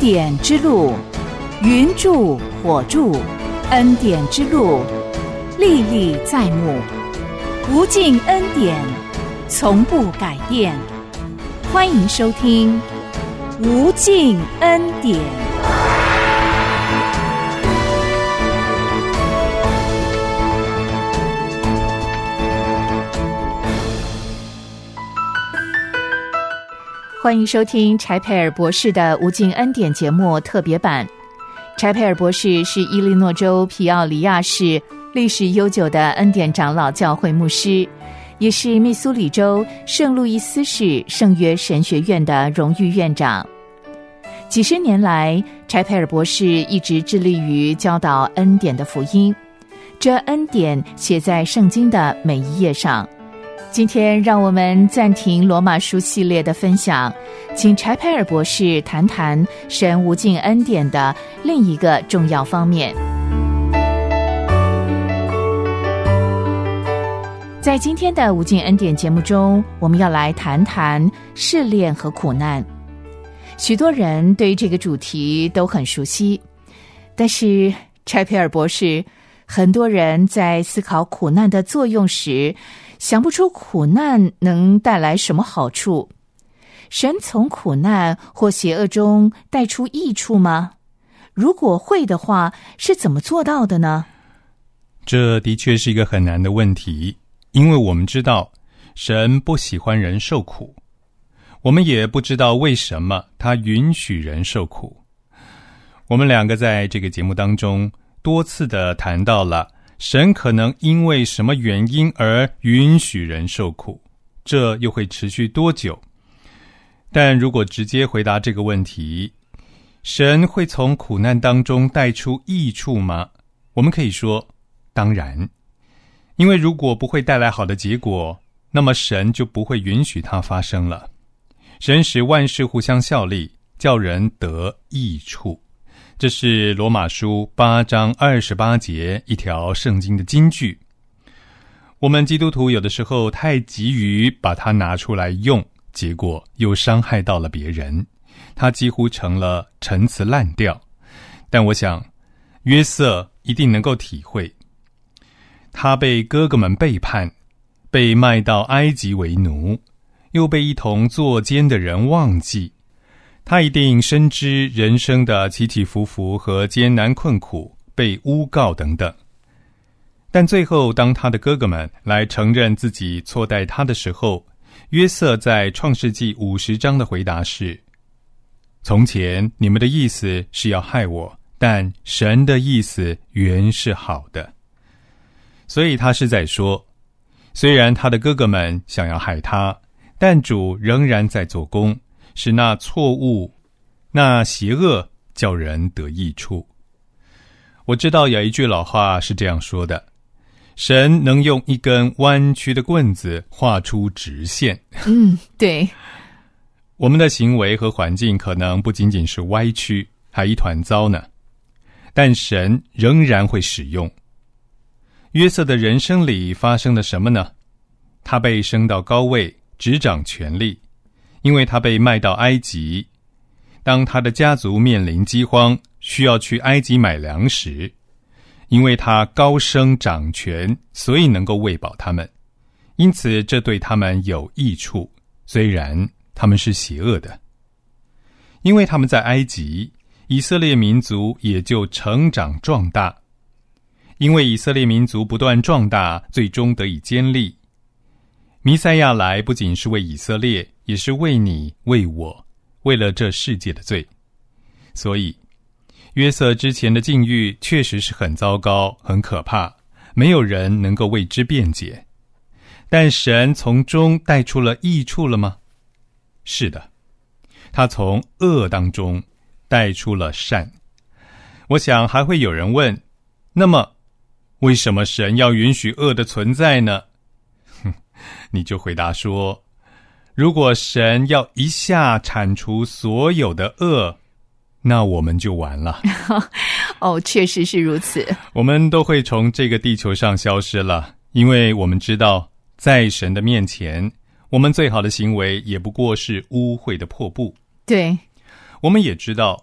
典之路，云柱火柱，恩典之路，历历在目，无尽恩典，从不改变。欢迎收听无尽恩典。欢迎收听柴佩尔博士的无尽恩典节目特别版。柴佩尔博士是伊利诺州皮奥里亚市历史悠久的恩典长老教会牧师，也是密苏里州圣路易斯市圣约神学院的荣誉院长。几十年来，柴佩尔博士一直致力于教导恩典的福音，这恩典写在圣经的每一页上。今天让我们暂停罗马书系列的分享，请柴佩尔博士谈谈神无尽恩典的另一个重要方面。在今天的无尽恩典节目中，我们要来谈谈试炼和苦难。许多人对这个主题都很熟悉，但是柴佩尔博士，很多人在思考苦难的作用时，想不出苦难能带来什么好处。神从苦难或邪恶中带出益处吗？如果会的话，是怎么做到的呢？ 这的确是一个很难的问题，因为我们知道神不喜欢人受苦，我们也不知道为什么他允许人受苦。我们两个在这个节目当中多次的谈到了神可能因为什么原因而允许人受苦，这又会持续多久？但如果直接回答这个问题，神会从苦难当中带出益处吗？我们可以说，当然。因为如果不会带来好的结果，那么神就不会允许它发生了。神使万事互相效力，叫人得益处。这是罗马书8章28节一条圣经的金句。我们基督徒有的时候太急于把它拿出来用，结果又伤害到了别人，它几乎成了陈词滥调。但我想约瑟一定能够体会，他被哥哥们背叛，被卖到埃及为奴，又被一同作奸的人忘记，他一定深知人生的起起伏伏和艰难困苦，被诬告等等。但最后当他的哥哥们来承认自己错待他的时候，约瑟在创世纪50章的回答是：从前你们的意思是要害我，但神的意思原是好的。所以他是在说，虽然他的哥哥们想要害他，但主仍然在做工，使那错误、那邪恶叫人得益处。我知道有一句老话是这样说的：神能用一根弯曲的棍子画出直线。 对。 我们的行为和环境可能不仅仅是歪曲，还一团糟呢，但神仍然会使用。约瑟的人生里发生了什么呢？他被升到高位，执掌权力，因为他被卖到埃及。当他的家族面临饥荒，需要去埃及买粮食，因为他高升掌权，所以能够喂饱他们，因此这对他们有益处，虽然他们是邪恶的。因为他们在埃及，以色列民族也就成长壮大。因为以色列民族不断壮大，最终得以坚立。弥赛亚来不仅是为以色列，也是为你，为我，为了这世界的罪。所以约瑟之前的境遇确实是很糟糕，很可怕，没有人能够为之辩解。但神从中带出了益处了吗？是的，他从恶当中带出了善。我想还会有人问，那么为什么神要允许恶的存在呢？你就回答说，如果神要一下铲除所有的恶，那我们就完了。 确实是如此。 我们都会从这个地球上消失了，因为我们知道在神的面前，我们最好的行为也不过是污秽的破布。 对， 我们也知道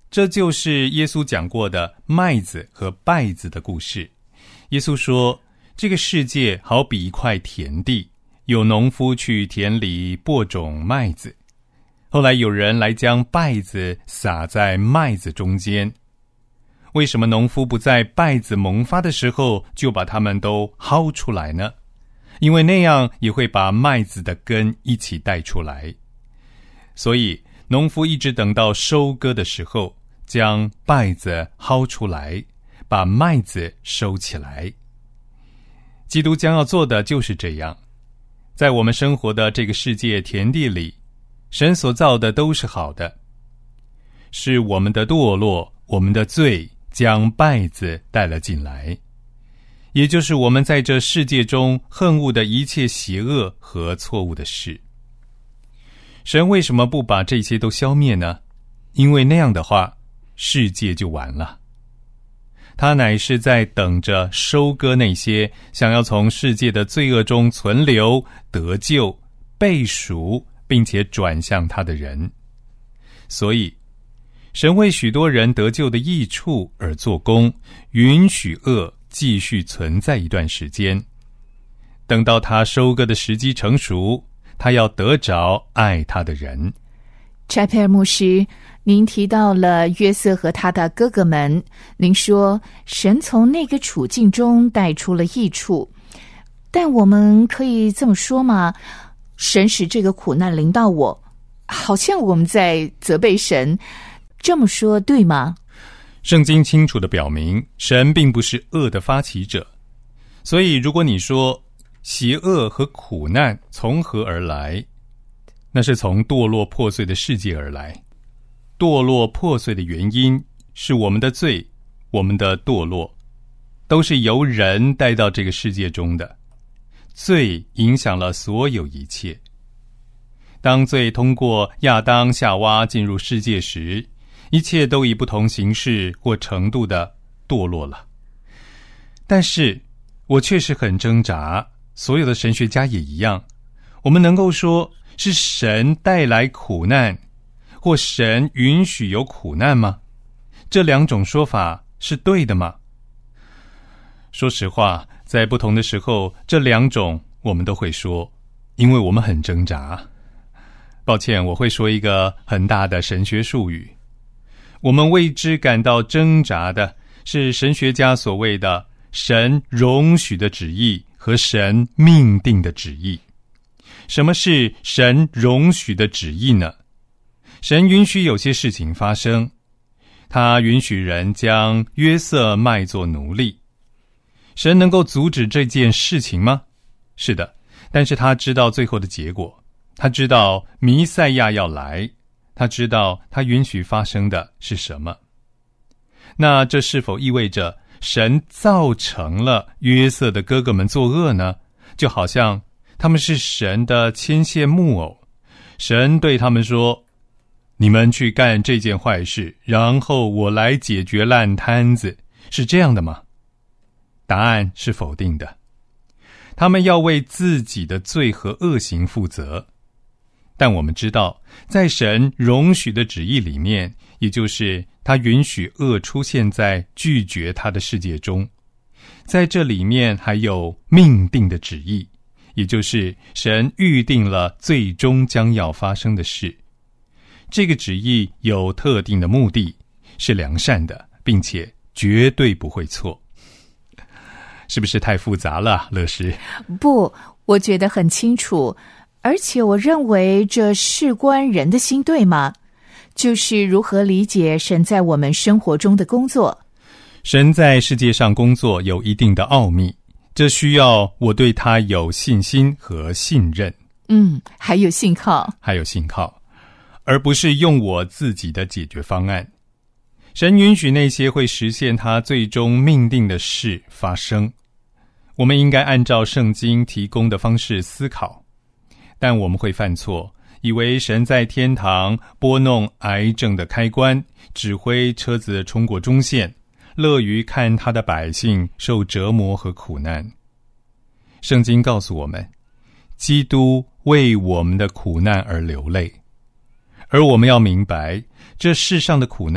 这就是耶稣讲过的麦子和稗子的故事。耶稣说，这个世界好比一块田地，有农夫去田里播种麦子，后来有人来将稗子撒在麦子中间。为什么农夫不在稗子萌发的时候就把它们都薅出来呢？因为那样也会把麦子的根一起带出来。所以农夫一直等到收割的时候，将稗子薅出来，把麦子收起来。基督将要做的就是这样。在我们生活的这个世界田地里，神所造的都是好的，是我们的堕落，我们的罪将稗子带了进来，也就是我们在这世界中恨恶的一切邪恶和错误的事。神为什么不把这些都消灭呢？因为那样的话，世界就完了。他乃是在等着收割那些想要从世界的罪恶中存留、得救、被赎，并且转向他的人。所以神为许多人得救的益处而做工，允许恶继续存在一段时间，等到他收割的时机成熟，他要得着爱他的人。 柴佩尔牧师，您提到了约瑟和他的哥哥们，您说神从那个处境中带出了益处，但我们可以这么说吗？神使这个苦难临到我，好像我们在责备神，这么说对吗？ 圣经清楚地表明，神并不是恶的发起者，所以如果你说邪恶和苦难从何而来，那是从堕落破碎的世界而来。堕落破碎的原因是我们的罪，我们的堕落都是由人带到这个世界中的。罪影响了所有一切。当罪通过亚当夏娃进入世界时，一切都以不同形式或程度的堕落了。但是我确实很挣扎，所有的神学家也一样，我们能够说是神带来苦难，或神允许有苦难吗？这两种说法是对的吗？说实话，在不同的时候，这两种我们都会说，因为我们很挣扎。抱歉，我会说一个很大的神学术语。我们为之感到挣扎的是神学家所谓的神容许的旨意和神命定的旨意。什么是神容许的旨意呢？神允许有些事情发生，他允许人将约瑟卖作奴隶。神能够阻止这件事情吗？是的，但是他知道最后的结果，他知道弥赛亚要来，他知道他允许发生的是什么。那这是否意味着神造成了约瑟的哥哥们作恶呢？就好像他们是神的牵线木偶，神对他们说，你们去干这件坏事，然后我来解决烂摊子，是这样的吗？答案是否定的。他们要为自己的罪和恶行负责。但我们知道，在神容许的旨意里面，也就是他允许恶出现在拒绝他的世界中，在这里面还有命定的旨意，也就是神预定了最终将要发生的事。这个旨意有特定的目的，是良善的，并且绝对不会错。是不是太复杂了，乐师？ 不，我觉得很清楚，而且我认为这事关人的心，对吗？就是如何理解神在我们生活中的工作。 神在世界上工作有一定的奥秘，这需要我对他有信心和信任。 还有信靠。 而不是用我自己的解决方案。神允许那些会实现他最终命定的事发生。我们应该按照圣经提供的方式思考，但我们会犯错，以为神在天堂拨弄癌症的开关，指挥车子冲过中线，乐于看他的百姓受折磨和苦难。圣经告诉我们，基督为我们的苦难而流泪，而我们要明白，这世上的苦难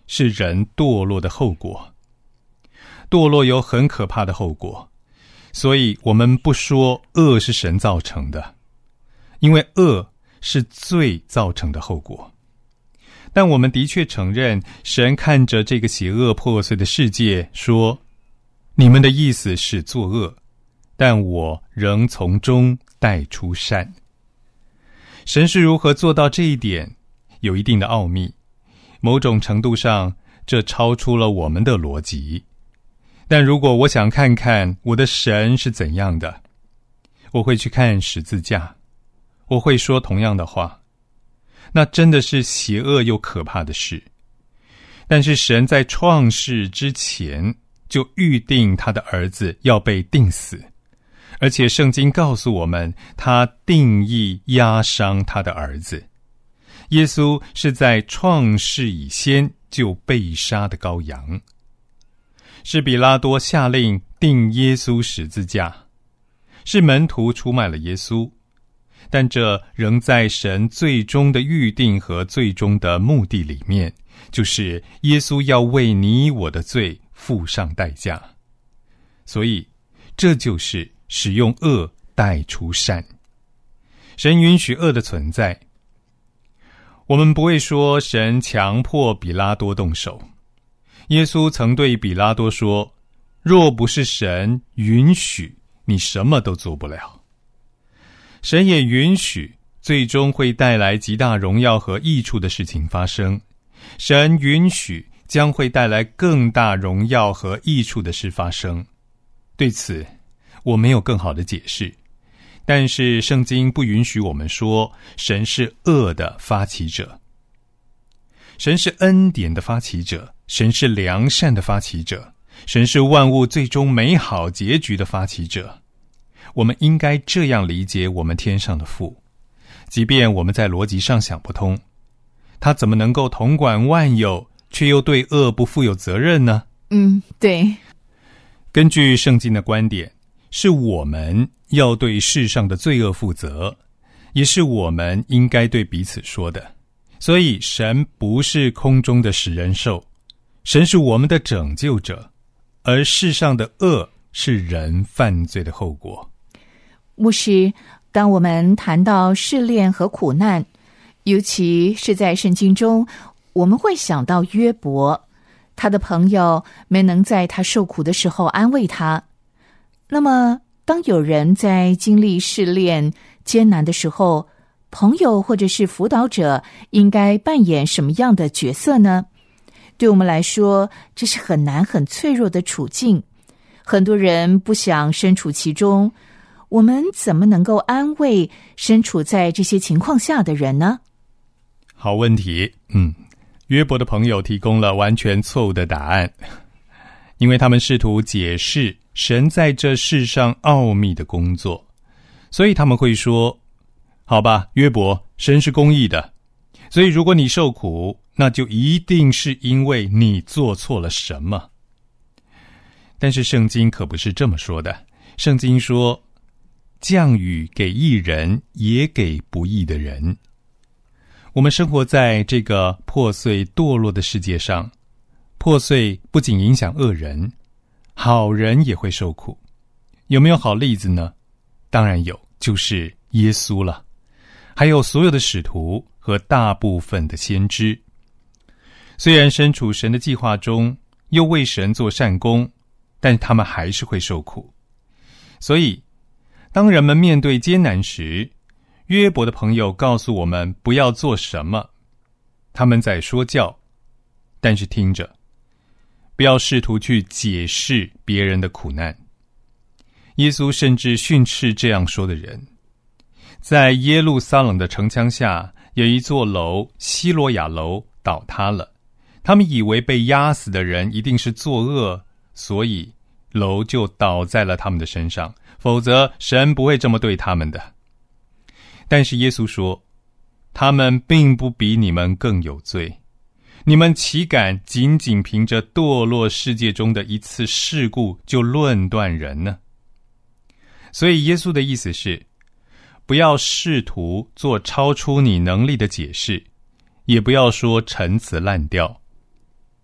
是人堕落的后果。堕落有很可怕的后果，所以我们不说恶是神造成的，因为恶是罪造成的后果。但我们的确承认，神看着这个邪恶破碎的世界说，你们的意思是作恶，但我仍从中带出善。神是如何做到这一点，有一定的奥秘，某种程度上这超出了我们的逻辑。但如果我想看看我的神是怎样的，我会去看十字架，我会说同样的话，那真的是邪恶又可怕的事。但是神在创世之前就预定他的儿子要被钉死，而且圣经告诉我们，他定义压伤他的儿子。耶稣是在创世以先就被杀的羔羊，是比拉多下令钉耶稣十字架，是门徒出卖了耶稣，但这仍在神最终的预定和最终的目的里面，就是耶稣要为你我的罪付上代价。所以这就是使用恶带出善。神允许恶的存在，我们不会说神强迫比拉多动手。耶稣曾对比拉多说，若不是神允许，你什么都做不了。神也允许最终会带来极大荣耀和益处的事情发生，神允许将会带来更大荣耀和益处的事发生。对此我没有更好的解释，但是圣经不允许我们说神是恶的发起者。神是恩典的发起者，神是良善的发起者，神是万物最终美好结局的发起者。我们应该这样理解我们天上的父，即便我们在逻辑上想不通，他怎么能够统管万有，却又对恶不负有责任呢？ 对。 根据圣经的观点，是我们要对世上的罪恶负责，也是我们应该对彼此说的。所以神不是空中的食人兽，神是我们的拯救者，而世上的恶是人犯罪的后果。 牧师，当我们谈到试炼和苦难，尤其是在圣经中，我们会想到约伯，他的朋友没能在他受苦的时候安慰他。那么当有人在经历试炼艰难的时候，朋友或者是辅导者应该扮演什么样的角色呢？对我们来说，这是很难很脆弱的处境，很多人不想身处其中，我们怎么能够安慰身处在这些情况下的人呢？ 好问题。约伯的朋友提供了完全错误的答案，因为他们试图解释神在这世上奥秘的工作，所以他们会说，好吧，约伯，神是公义的，所以如果你受苦，那就一定是因为你做错了什么。但是圣经可不是这么说的，圣经说，降雨给义人，也给不义的人。我们生活在这个破碎堕落的世界上，破碎不仅影响恶人，好人也会受苦。有没有好例子呢？当然有，就是耶稣了，还有所有的使徒和大部分的先知。虽然身处神的计划中，又为神做善功，但他们还是会受苦。所以当人们面对艰难时，约伯的朋友告诉我们不要做什么，他们在说教，但是听着，不要试图去解释别人的苦难。耶稣甚至训斥这样说的人。在耶路撒冷的城墙下有一座楼，西罗亚楼倒塌了，他们以为被压死的人一定是作恶，所以楼就倒在了他们的身上，否则神不会这么对他们的。但是耶稣说，他们并不比你们更有罪，你们岂敢仅仅凭着堕落世界中的一次事故就论断人呢？所以耶稣的意思是，不要试图做超出你能力的解释，也不要说陈词滥调。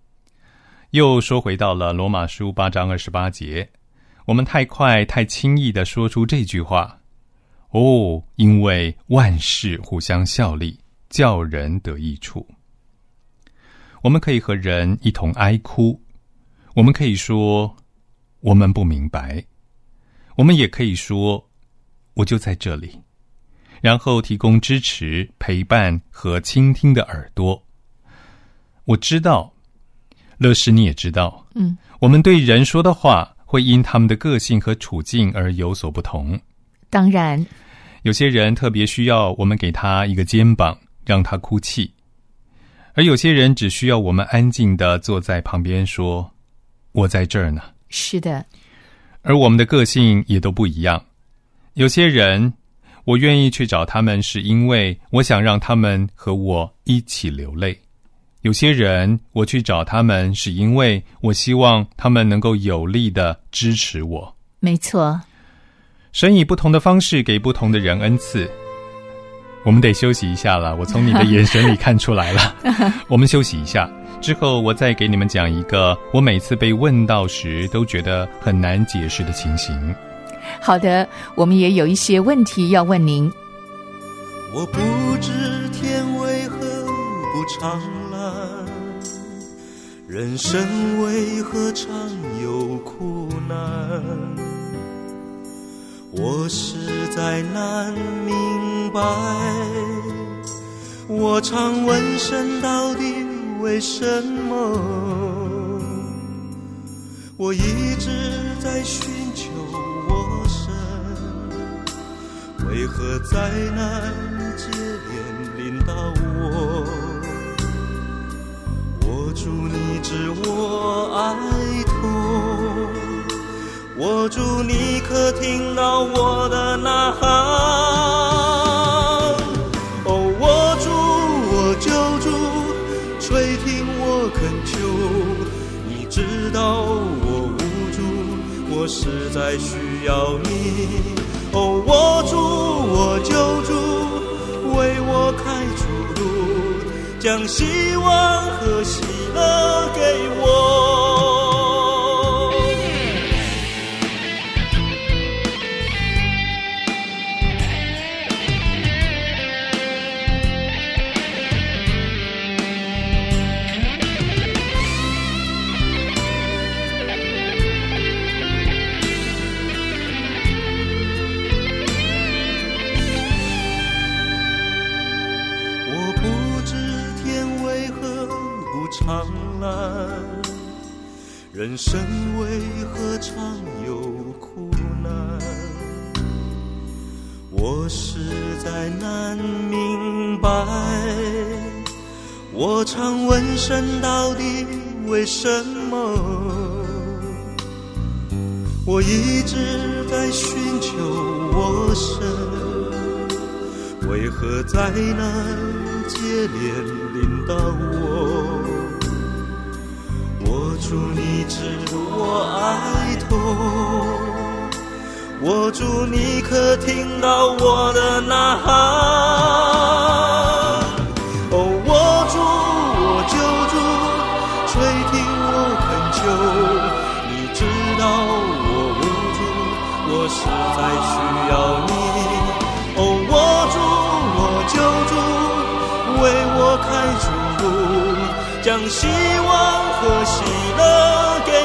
又说回到了罗马书8章28节，我们太快太轻易地说出这句话，因为万事互相效力，叫人得益处。我们可以和人一同哀哭，我们可以说我们不明白，我们也可以说我就在这里，然后提供支持、陪伴和倾听的耳朵。我知道，乐师你也知道，我们对人说的话会因他们的个性和处境而有所不同。 当然， 有些人特别需要我们给他一个肩膀，让他哭泣，而有些人只需要我们安静地坐在旁边说，我在这儿呢。 是的， 而我们的个性也都不一样。有些人，我愿意去找他们，是因为我想让他们和我一起流泪。有些人，我去找他们，是因为我希望他们能够有力地支持我。 没错。 神以不同的方式给不同的人恩赐。我们得休息一下了，我从你的眼神里看出来了。我们休息一下，之后我再给你们讲一个我每次被问到时都觉得很难解释的情形。 好的，我们也有一些问题要问您。 我不知天为何不常蓝，人生为何常有苦难，我实在难明白，我常问神到底为什么，我一直在寻求我神，为何灾难接连临到我，我主你知我哀痛，我主你可听到我的呐喊，我主我救主，垂听我恳求，你知道我无助，我实在需要你，我主我救主，为我开出路，将希望和喜乐给我。常蓝，人生为何常有苦难，我实在难明白，我常问神到底为什么，我一直在寻求我神，为何灾难接连临到我，主你知我哀痛，我主你可听到我的呐喊，我主我救主，垂听我恳求，你知道我无助，我实在需要你，我主我救主，为我开出路，将希望和喜乐给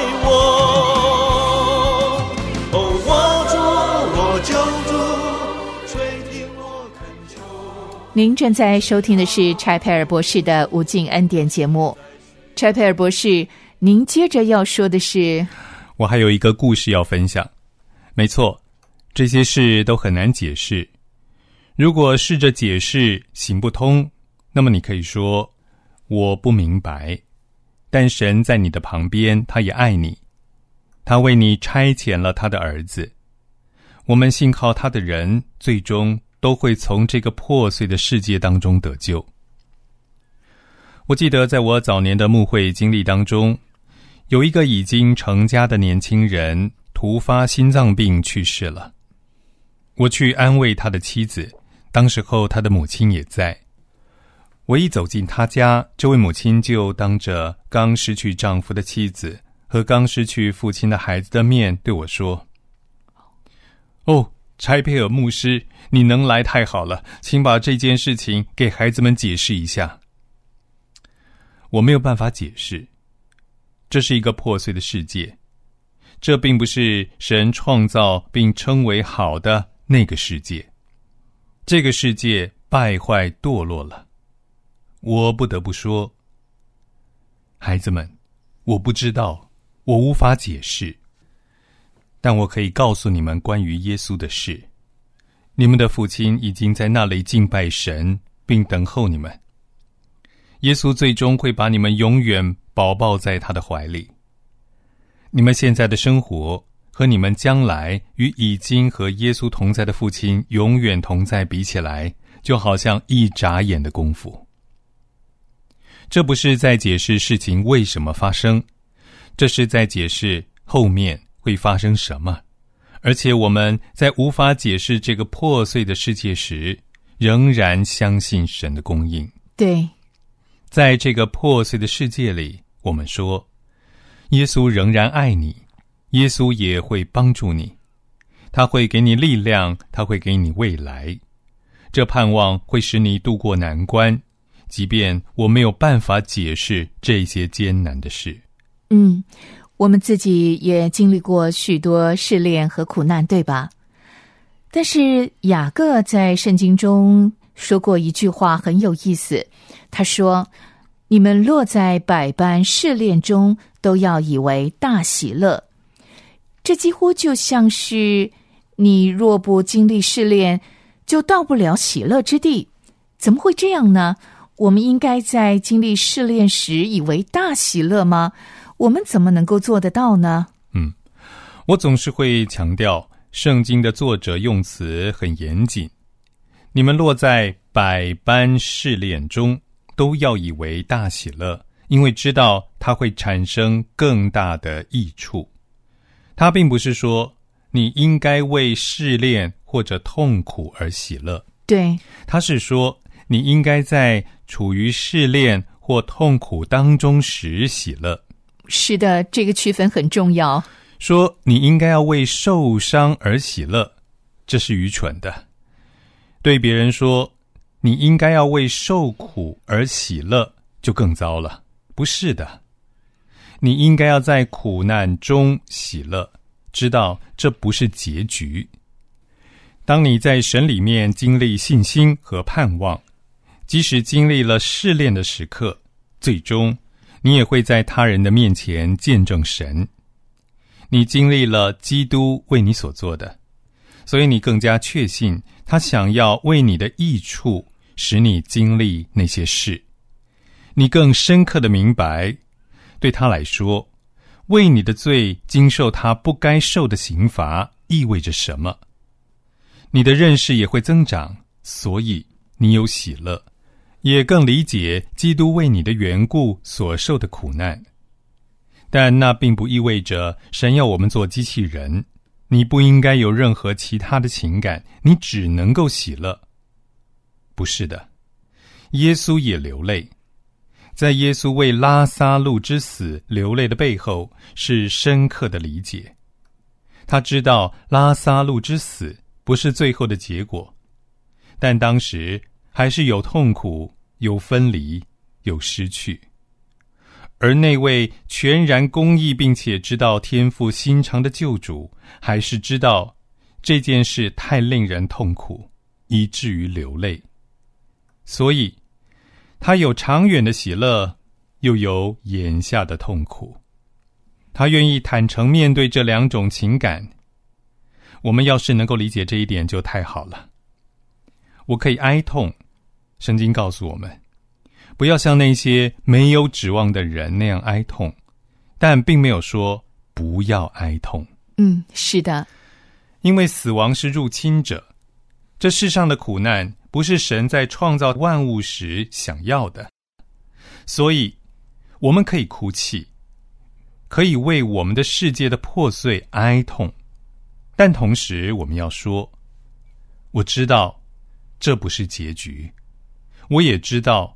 我，我主我救主，垂听我恳求。 您正在收听的是柴佩尔博士的无尽恩典节目。柴佩尔博士，您接着要说的是？ 我还有一个故事要分享。没错，这些事都很难解释。如果试着解释行不通，那么你可以说我不明白，但神在你的旁边，他也爱你，他为你差遣了他的儿子。我们信靠他的人，最终都会从这个破碎的世界当中得救。我记得在我早年的牧会经历当中，有一个已经成家的年轻人突发心脏病去世了。我去安慰他的妻子，当时候他的母亲也在。 我一走进他家，这位母亲就当着刚失去丈夫的妻子和刚失去父亲的孩子的面对我说：哦，柴佩尔牧师，你能来太好了，请把这件事情给孩子们解释一下。我没有办法解释，这是一个破碎的世界，这并不是神创造并称为好的那个世界，这个世界败坏堕落了。我不得不说，孩子们，我不知道，我无法解释，但我可以告诉你们关于耶稣的事。你们的父亲已经在那里敬拜神，并等候你们。耶稣最终会把你们永远保抱在他的怀里。你们现在的生活和你们将来与已经和耶稣同在的父亲永远同在比起来，就好像一眨眼的功夫。这不是在解释事情为什么发生，这是在解释后面会发生什么。而且我们在无法解释这个破碎的世界时，仍然相信神的供应。 对， 在这个破碎的世界里，我们说，耶稣仍然爱你，耶稣也会帮助你，他会给你力量，他会给你未来。这盼望会使你度过难关，即便我没有办法解释这些艰难的事。 我们自己也经历过许多试炼和苦难，对吧？但是雅各在圣经中说过一句话很有意思，他说，你们落在百般试炼中，都要以为大喜乐。这几乎就像是你若不经历试炼，就到不了喜乐之地。怎么会这样呢？我们应该在经历试炼时以为大喜乐吗？我们怎么能够做得到呢？ 我总是会强调，圣经的作者用词很严谨。你们落在百般试炼中，都要以为大喜乐，因为知道它会产生更大的益处。他并不是说你应该为试炼或者痛苦而喜乐， 对， 他是说你应该在处于试炼或痛苦当中时喜乐。 是的，这个区分很重要。 说你应该要为受伤而喜乐，这是愚蠢的。对别人说你应该要为受苦而喜乐，就更糟了。不是的，你应该要在苦难中喜乐，知道这不是结局。当你在神里面经历信心和盼望，即使经历了试炼的时刻，最终你也会在他人的面前见证神。你经历了基督为你所做的，所以你更加确信他想要为你的益处使你经历那些事。你更深刻地明白，对他来说，为你的罪经受他不该受的刑罚意味着什么。你的认识也会增长，所以你有喜乐，也更理解基督为你的缘故所受的苦难。但那并不意味着神要我们做机器人，你不应该有任何其他的情感，你只能够喜乐。不是的，耶稣也流泪。在耶稣为拉撒路之死流泪的背后，是深刻的理解。他知道拉撒路之死不是最后的结果，但当时还是有痛苦，有分离，有失去。而那位全然公义并且知道天父心肠的救主，还是知道这件事太令人痛苦，以至于流泪。所以他有长远的喜乐，又有眼下的痛苦。他愿意坦诚面对这两种情感。我们要是能够理解这一点就太好了。我可以哀痛，圣经告诉我们，不要像那些没有指望的人那样哀痛，但并没有说不要哀痛。 是的， 因为死亡是入侵者，这世上的苦难不是神在创造万物时想要的，所以我们可以哭泣，可以为我们的世界的破碎哀痛，但同时我们要说，我知道这不是结局，我也知道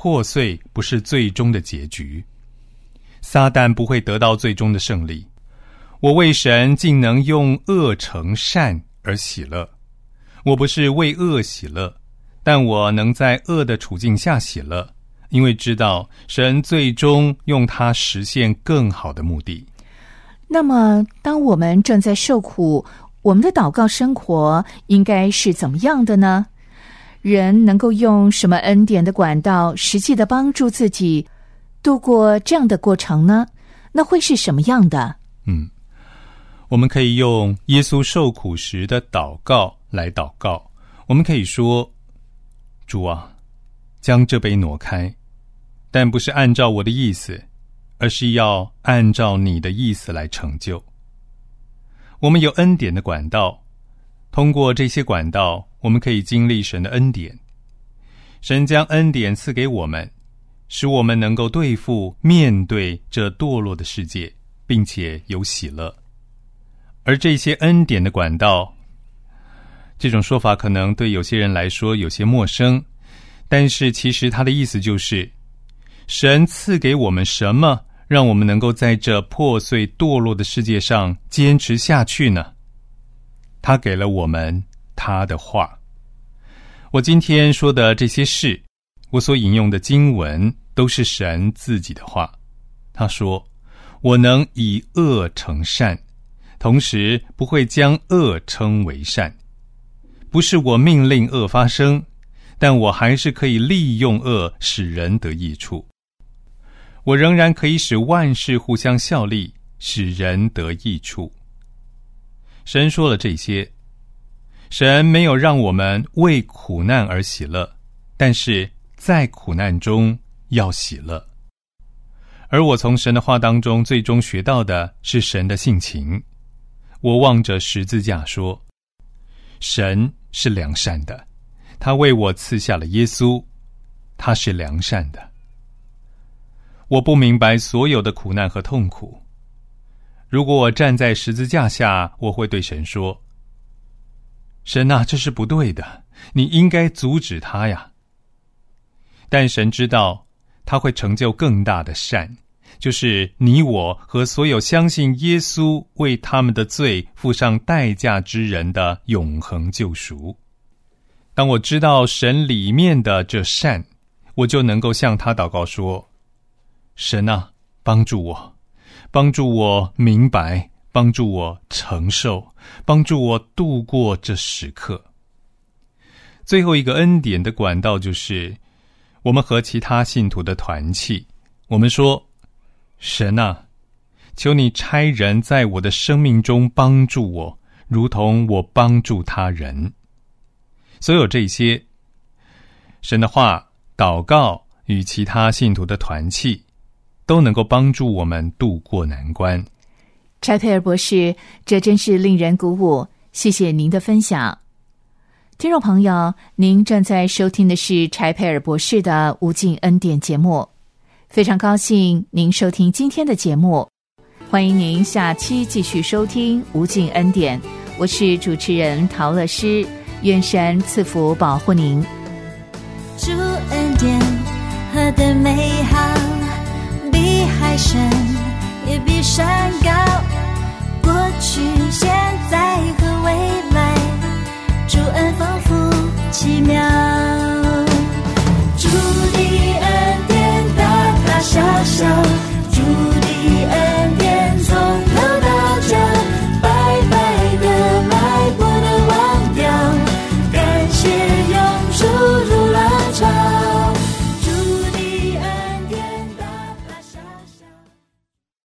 破碎不是最终的结局，撒旦不会得到最终的胜利。我为神竟能用恶成善而喜乐。我不是为恶喜乐，但我能在恶的处境下喜乐，因为知道神最终用它实现更好的目的。 那么当我们正在受苦，我们的祷告生活应该是怎么样的呢？人能够用什么恩典的管道实际的帮助自己度过这样的过程呢？那会是什么样的？ 我们可以用耶稣受苦时的祷告来祷告。我们可以说，主啊，将这杯挪开，但不是按照我的意思，而是要按照你的意思来成就。我们有恩典的管道，通过这些管道，我们可以经历神的恩典。神将恩典赐给我们，使我们能够对付面对这堕落的世界，并且有喜乐。而这些恩典的管道，这种说法可能对有些人来说有些陌生，但是其实它的意思就是，神赐给我们什么，让我们能够在这破碎堕落的世界上坚持下去呢？他给了我们他的话。我今天说的这些事，我所引用的经文，都是神自己的话。他说，我能以恶成善，同时不会将恶称为善。不是我命令恶发生，但我还是可以利用恶使人得益处。我仍然可以使万事互相效力，使人得益处。神说了这些，神没有让我们为苦难而喜乐，但是在苦难中要喜乐。而我从神的话当中最终学到的是神的性情。我望着十字架说，神是良善的，他为我赐下了耶稣，他是良善的。我不明白所有的苦难和痛苦。如果我站在十字架下，我会对神说，神啊，这是不对的，你应该阻止他呀。但神知道他会成就更大的善，就是你我和所有相信耶稣为他们的罪付上代价之人的永恒救赎。当我知道神里面的这善，我就能够向他祷告说，神啊，帮助我，帮助我明白，帮助我承受，帮助我度过这时刻。最后一个恩典的管道就是我们和其他信徒的团契。我们说，神啊，求你差人在我的生命中帮助我，如同我帮助他人。所有这些，神的话、祷告与其他信徒的团契，都能够帮助我们度过难关。 柴佩尔博士，这真是令人鼓舞，谢谢您的分享。听众朋友，您正在收听的是柴佩尔博士的无尽恩典节目，非常高兴您收听今天的节目，欢迎您下期继续收听无尽恩典。我是主持人陶乐诗，愿神赐福保护您。 主恩典何等美好，比海深也比山高，过去现在和未来，主恩丰富奇妙。